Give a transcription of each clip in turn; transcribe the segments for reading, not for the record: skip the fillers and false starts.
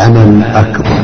أنا الأكبر.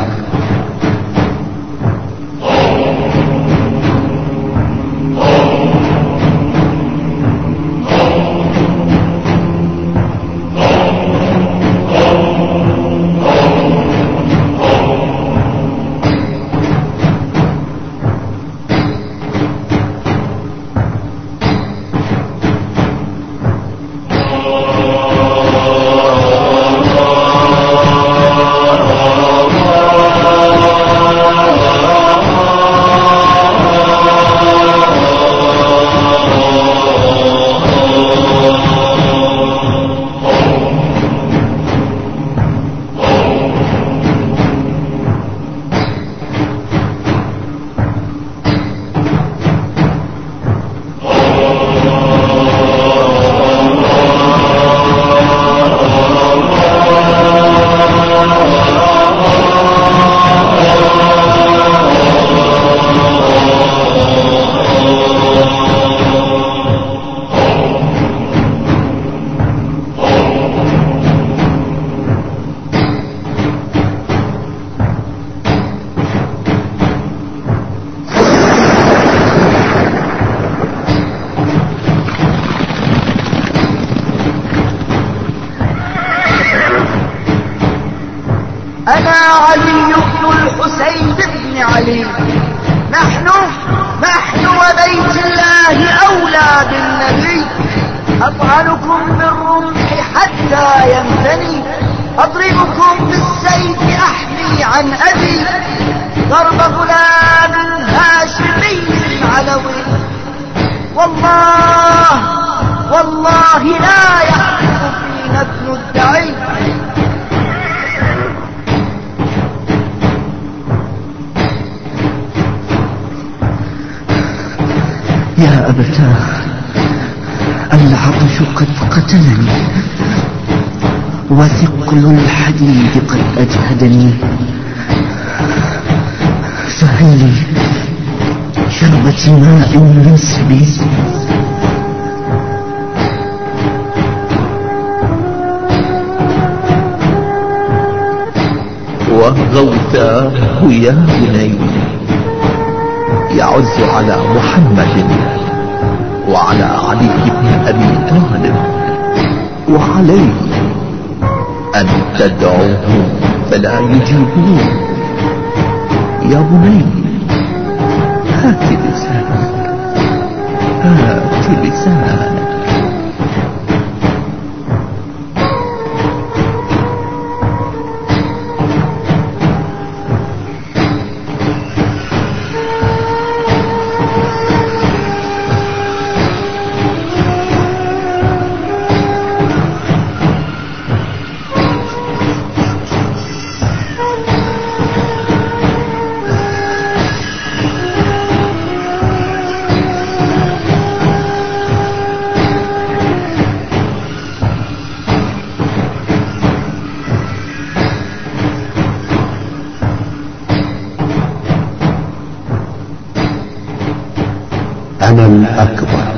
أنا علي بن الحسين بن علي. نحن وبيت الله أولى بالنبي. أطعنكم بالرمح حتى ينثني، أضربكم بالسيف أحمي عن أبي، ضرب غلام هاشمي علوي. والله لا يحكم فينا ابن الدعي. يا أبتاه، العطش قد قتلني، وثقل الحديد قد أجهدني. فهل لي شربة ماء يسبي؟ وغوثاه يا بني يعز على محمد وعلى علي بن أبي طالب، وعليه أن تدعوهم فلا يجيبون. يا بني هات لسانك، هات لسانك. أنا الأكبر.